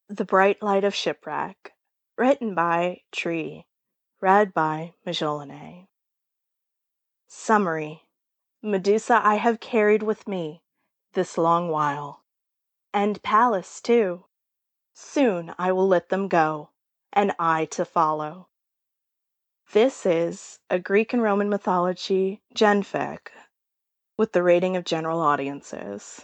The Bright Light of Shipwreck, written by Tree, read by Majolene. Summary. Medusa I have carried with me this long while, and Pallas too. Soon I will let them go, and I to follow. This is a Greek and Roman mythology genfic with the rating of general audiences.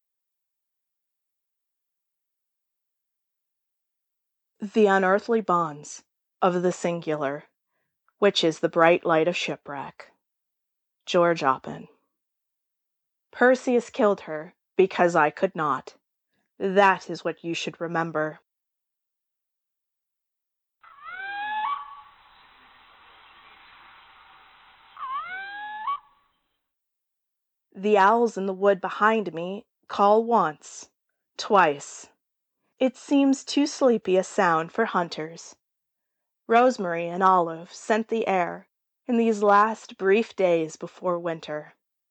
The unearthly bonds of the singular, which is the bright light of shipwreck. George Oppen. Perseus killed her because I could not. That is what you should remember. The owls in the wood behind me call once, twice. It seems too sleepy a sound for hunters. Rosemary and olive scent the air in these last brief days before winter.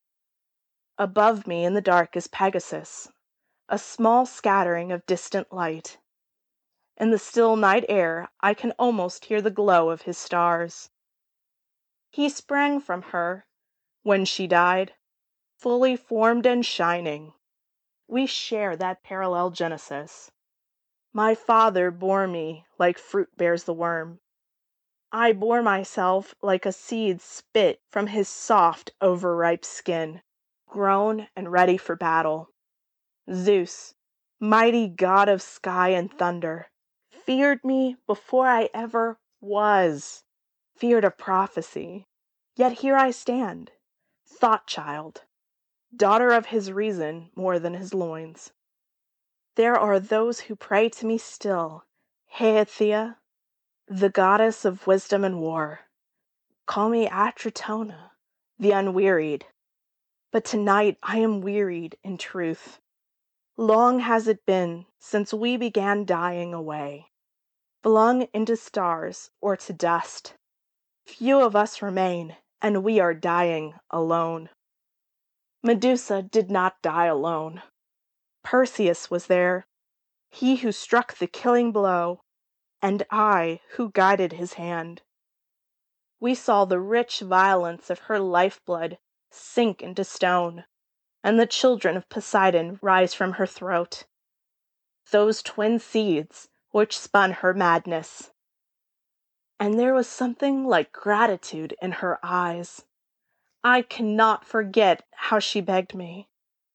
Above me in the dark is Pegasus, a small scattering of distant light. In the still night air I can almost hear the glow of his stars. He sprang from her, when she died, fully formed and shining. We share that parallel genesis. My father bore me like fruit bears the worm. I bore myself like a seed spit from his soft, overripe skin, grown and ready for battle. Zeus, mighty god of sky and thunder, feared me before I ever was, feared a prophecy. Yet here I stand, thought child, daughter of his reason more than his loins. There are those who pray to me still, Heithia, the goddess of wisdom and war. Call me Atratona, the unwearied. But tonight I am wearied in truth. Long has it been since we began dying away, flung into stars or to dust. Few of us remain, and we are dying alone. Medusa did not die alone. Perseus was there, he who struck the killing blow, and I who guided his hand. We saw the rich violence of her lifeblood sink into stone, and the children of Poseidon rise from her throat. Those twin seeds which spun her madness. And there was something like gratitude in her eyes. I cannot forget how she begged me.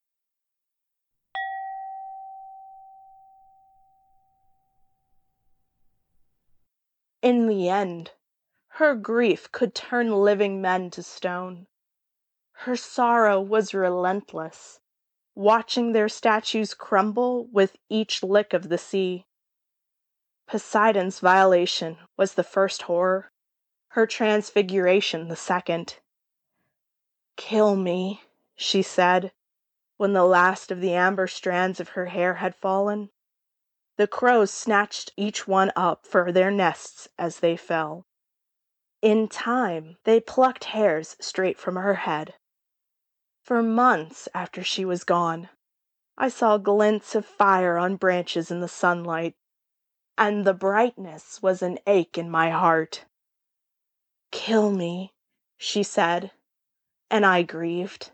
In the end, her grief could turn living men to stone. Her sorrow was relentless, watching their statues crumble with each lick of the sea. Poseidon's violation was the first horror, her transfiguration the second. Kill me, she said, when the last of the amber strands of her hair had fallen. The crows snatched each one up for their nests as they fell. In time, they plucked hairs straight from her head. For months after she was gone, I saw glints of fire on branches in the sunlight, and the brightness was an ache in my heart. Kill me, she said, and I grieved.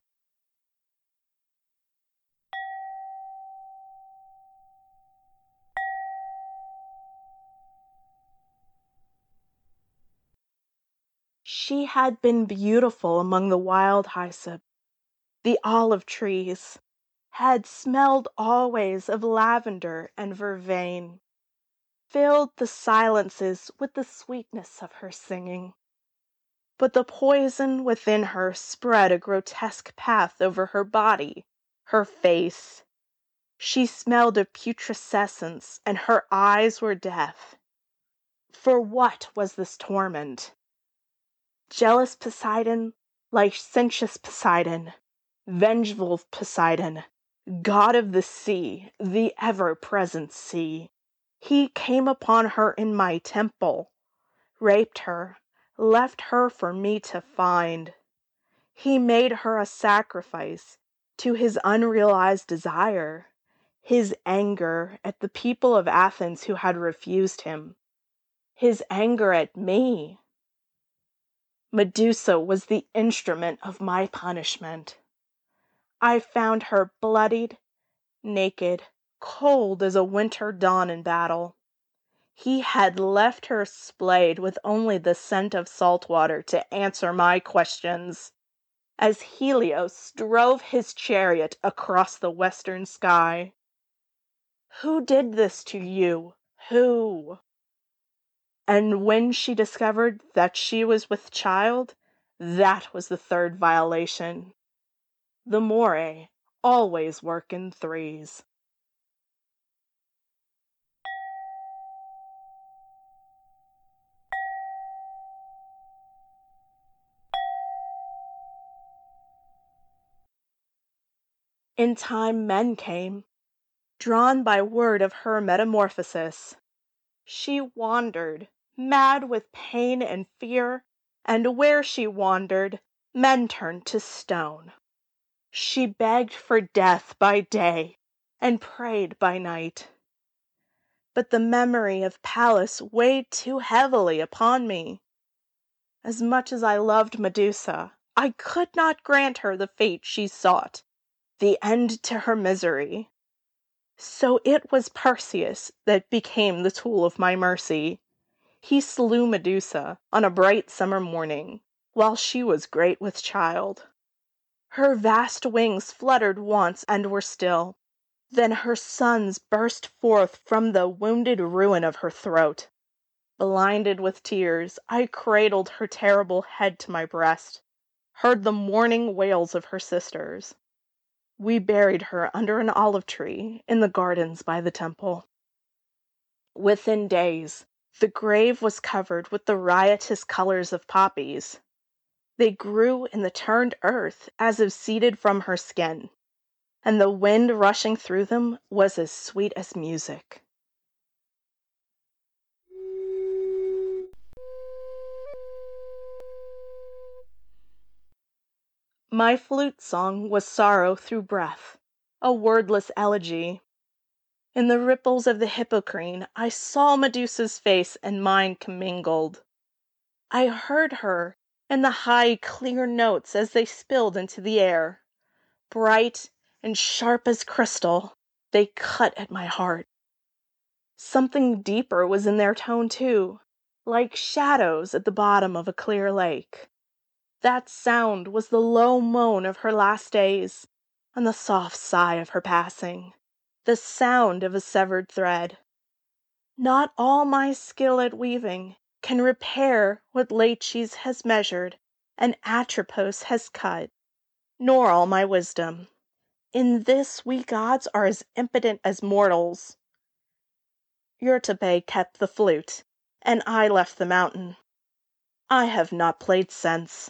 She had been beautiful among the wild hyssop, the olive trees, had smelled always of lavender and vervain, filled the silences with the sweetness of her singing. But the poison within her spread a grotesque path over her body, her face. She smelled of putrescence, and her eyes were death. For what was this torment? Jealous Poseidon, licentious Poseidon, vengeful Poseidon, god of the sea, the ever-present sea. He came upon her in my temple, raped her, left her for me to find. He made her a sacrifice to his unrealized desire. his anger at the people of Athens who had refused him, his anger at me. Medusa was the instrument of my punishment. I found her bloodied, naked, cold as a winter dawn in battle. He had left her splayed with only the scent of salt water to answer my questions, as Helios drove his chariot across the western sky. Who did this to you? Who? And when she discovered that she was with child, that was the third violation. The Moirae always work in threes. In time men came, drawn by word of her metamorphosis. She wandered, mad with pain and fear, and where she wandered, men turned to stone. She begged for death by day and prayed by night. But the memory of Pallas weighed too heavily upon me. As much as I loved Medusa, I could not grant her the fate she sought, the end to her misery. So it was Perseus that became the tool of my mercy. He slew Medusa on a bright summer morning, while she was great with child. Her vast wings fluttered once and were still. Then her sons burst forth from the wounded ruin of her throat. Blinded with tears, I cradled her terrible head to my breast, heard the mourning wails of her sisters. We buried her under an olive tree in the gardens by the temple. Within days, the grave was covered with the riotous colors of poppies. They grew in the turned earth as if seeded from her skin, and the wind rushing through them was as sweet as music. My flute song was sorrow through breath, a wordless elegy. In the ripples of the Hippocrene I saw Medusa's face and mine commingled. I heard her in the high, clear notes as they spilled into the air. Bright and sharp as crystal, they cut at my heart. Something deeper was in their tone too, like shadows at the bottom of a clear lake. That sound was the low moan of her last days, and the soft sigh of her passing, the sound of a severed thread. Not all my skill at weaving can repair what Laches has measured and Atropos has cut, nor all my wisdom. In this we gods are as impotent as mortals. Euterpe kept the flute, and I left the mountain. I have not played since.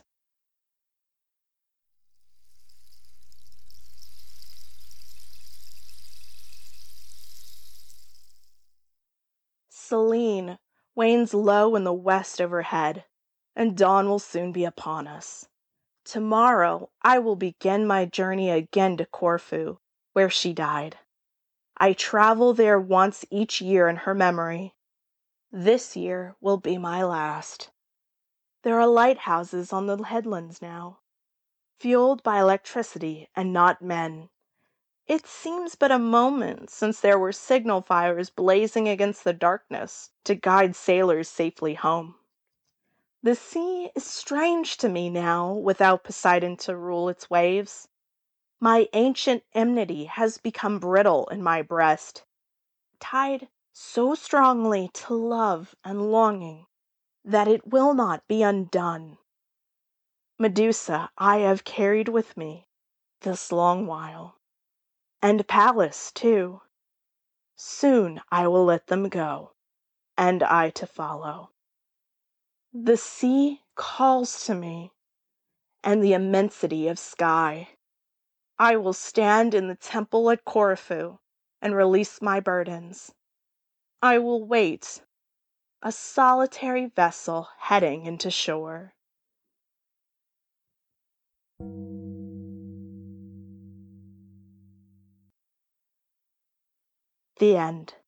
Selene wanes low in the west overhead, and dawn will soon be upon us. Tomorrow I will begin my journey again to Corfu, where she died. I travel there once each year in her memory. This year will be my last. There are lighthouses on the headlands now, fueled by electricity and not men. It seems but a moment since there were signal fires blazing against the darkness to guide sailors safely home. The sea is strange to me now without Poseidon to rule its waves. My ancient enmity has become brittle in my breast, tied so strongly to love and longing that it will not be undone. Medusa I have carried with me this long while. And Pallas, too. Soon I will let them go, and I to follow. The sea calls to me, and the immensity of sky. I will stand in the temple at Corfu and release my burdens. I will wait, a solitary vessel heading into shore. The End.